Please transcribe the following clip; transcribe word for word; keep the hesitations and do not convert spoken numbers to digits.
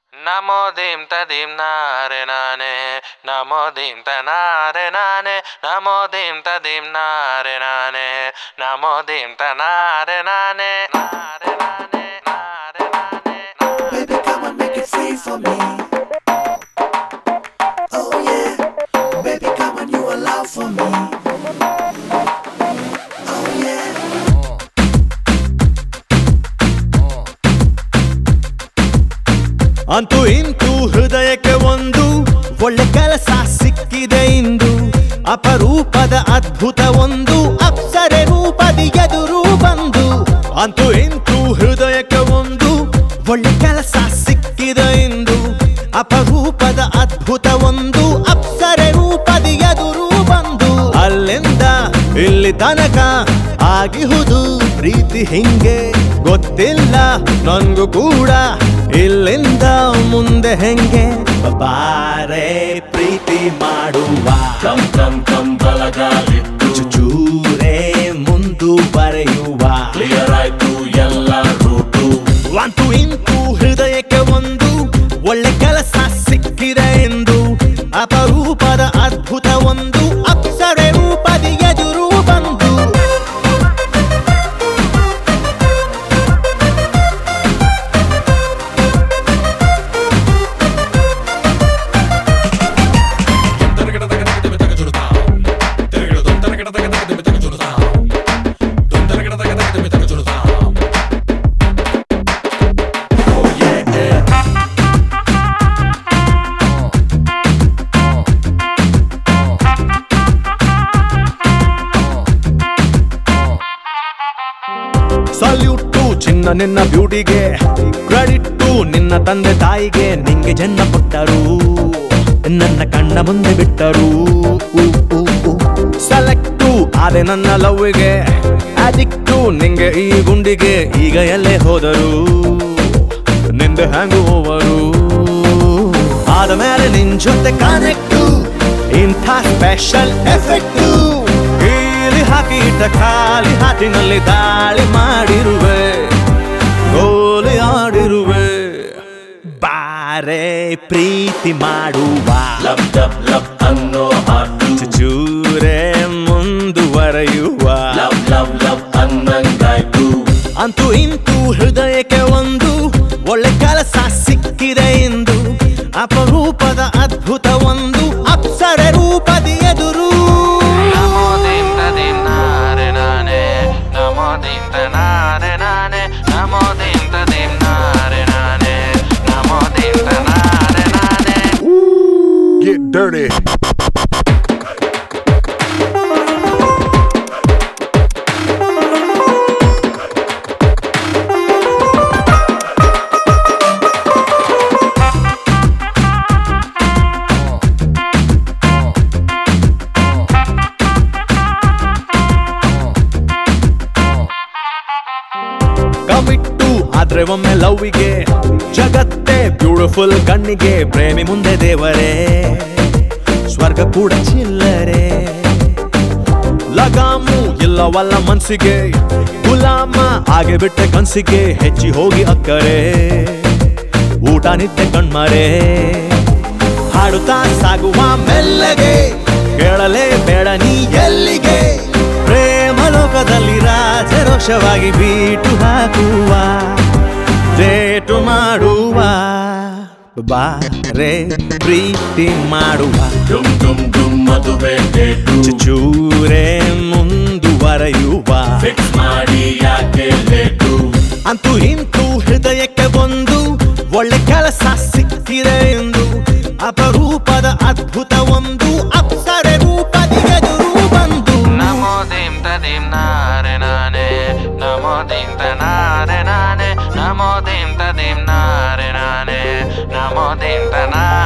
Namo dim ta dim nare nane, namo dim ta nare nane, namo dim ta dim nare nane, namo dim ta nare nane, nare nane, nare nane. Baby, come on, make it free for me. Oh yeah, baby, come on, you allow for me. Oh yeah. ಅಂತೂ ಇಂತೂ ಹೃದಯಕ್ಕೆ ಒಂದು ಒಳ್ಳೆ ಕೆಲಸ ಸಿಕ್ಕಿದೆ ಇಂದು, ಅಪರೂಪದ ಅದ್ಭುತ ಒಂದು ಅಪ್ಸರೆ ರೂಪದಿ ಎದುರು ಬಂದು. ಅಂತೂ ಇಂತೂ ಹೃದಯಕ್ಕೆ ಒಂದು ಒಳ್ಳೆ ಕೆಲಸ ಸಿಕ್ಕಿದೆ ಇಂದು, ಅಪರೂಪದ ಅದ್ಭುತ ಒಂದು ಅಪ್ಸರೆ ರೂಪದಿ ಎದುರು ಬಂದು. ಅಲ್ಲಿಂದ ಇಲ್ಲಿ ತನಕ ಆಗಿಹುದು ಪ್ರೀತಿ ಹಿಂಗೆ, ಗೊತ್ತಿಲ್ಲ ನನ್ಗೂ ಕೂಡ ಇಲ್ಲಿಂದ ಮುಂದೆ ಹೆಂಗೆ. ಬಾರೆ ಪ್ರೀತಿ ಮಾಡುವ, ಕಂ ಕಂ ಕಂ ಬಲಗಾಲಿಟ್ಟು ಚೂರೇ ಮುಂದುವರೆಯುವ, ಕ್ಲಿಯರ್ ಆಯ್ತು ಎಲ್ಲ ರೂಟು. ಅಂತೂ ಇಂತೂ ಹೃದಯಕ್ಕೆ ಒಂದು ಒಳ್ಳೆ ಕೆಲಸ ಸಿಕ್ಕಿದೆ ಎಂದು, ಅಪರೂಪದ ಅದ್ಭುತ ಒಂದು ಅಪ್ಸರೆ ರೂಪದಿ ಎದುರು ಬಂದು. ಸಲ್ಯೂಟು ಚಿನ್ನ ನಿನ್ನ ಬ್ಯೂಟಿಗೆ, ಕ್ರೆಡಿಟ್ಟು ನಿನ್ನ ತಂದೆ ತಾಯಿಗೆ. ನಿಂಗೆ ಜನ್ಮ ಕೊಟ್ಟರು, ನನ್ನ ಕಣ್ಣ ಮುಂದೆ ಬಿಟ್ಟರು. ಸೆಲೆಕ್ಟು ಆದೆ ನನ್ನ ಲವ್ಗೆ, ಅಡಿಕ್ಟು ನಿಂಗೆ ಈ ಗುಂಡಿಗೆ. ಈಗ ಎಲ್ಲೇ ಹೋದರು ನಿಂದೆ ಹ್ಯಾಂಗು ಓವರು, ಆದ ಮೇಲೆ ನಿನ್ ಜೊತೆ ಕನೆಕ್ಟು, ಇಂಥ ಸ್ಪೆಷಲ್ ಎಫೆಕ್ಟು. ಕೀಲಿ ಹಾಕಿ ಇಟ್ಟ ಖಾಲಿ ಹಾಟಿನಲ್ಲಿ ದಾಳಿ ಮಾಡಿರುವೆ, ಗೋಲಿ ಆಡಿರುವೆ. ಬಾರೆ ಪ್ರೀತಿ ಮಾಡುವ, ಲಬ್ ಲಬ್ ಲಬ್ ಅನ್ನೋ ಹಾಟು, ಚೂರೇ ಮುಂದುವರೆಯುವ, ಲವ್ ಲವ್ ಲವ್ ಅನ್ನಂಗಾಯ್ತು. ಅಂತೂ ಇಂತೂ ಹೃದಯಕ್ಕೆ ಒಂದು ಒಳ್ಳೆ ಕೆಲಸ ಸಿಕ್ಕಿದೆ ಎಂದು, ಅಪರೂಪದ ಅದ್ಭುತ ಒಂದು ಅಪ್ಸರೆ ರೂಪದಿ ಎದುರು. Namo dim ta dim nare nane, namo dim ta nare nane, namo dim ta dim nare nane, namo dim ta nare nane. Get dirty. ಕಮಿಟ್ಟು ಆದ್ರೆ ಒಮ್ಮೆ ಲವ್ವಿಗೆ, ಜಗತ್ತೇ ಬ್ಯೂಟಿಫುಲ್ ಕಣ್ಣಿಗೆ. ಪ್ರೇಮಿ ಮುಂದೆ ದೇವರೇ, ಸ್ವರ್ಗ ಕೂಡ ಚಿಲ್ಲರೆ. ಲಗಾಮು ಇಲ್ಲವಲ್ಲ ಮನ್ಸಿಗೆ, ಗುಲಾಮ ಆಗಿ ಬಿಟ್ಟೆ ಕನ್ಸಿಗೆ. ಹೆಚ್ಚಿ ಹೋಗಿ ಅಕ್ಕರೆ, ಊಟ ನಿತ್ಯ ಕಣ್ಮರೆ. ಹಾಡುತ್ತಾ ಸಾಗುವ ಮೆಲ್ಲಗೆ, ಕೇಳಲೇ ಬೇಡ ನೀ ಎಲ್ಲಿಗೆ. ಪ್ರೇಮ ಲೋಕದಲ್ಲಿ ರಾಜರೋಷವಾಗಿ ಬೀಟು ಹಾಕುವ, ಡೇಟು ಮಾಡುವ. ಬಾರೆ ಪ್ರೀತಿ ಮಾಡುವ, ಡುಮ್ ಡುಮ್ ಡುಮ್ ಮದುವೆ ಡೇಟು, ಚೂರೇ ಮುಂದುವರೆಯುವ. ಫಿಕ್ಸ್ ಮಾಡಿ ಯಾಕೆ ಲೇಟು. ಅಂತೂ ಇಂತೂ ಹೃದಯಕ್ಕೆ ಒಂದು ಒಳ್ಳೆ ಕೆಲಸ ಸಿಕ್ಕಿದೆ ಎಂದು, ಅಪರೂಪದ ಅದ್ಭುತ ಒಂದು ಅಪ್ಸರೆ ರೂಪದಿ ಎದುರು ಬಂದು. Namo dim ta dim nare nane, namo dim ta nare nane, namo dim ta dim nare nane, namo dim ta nare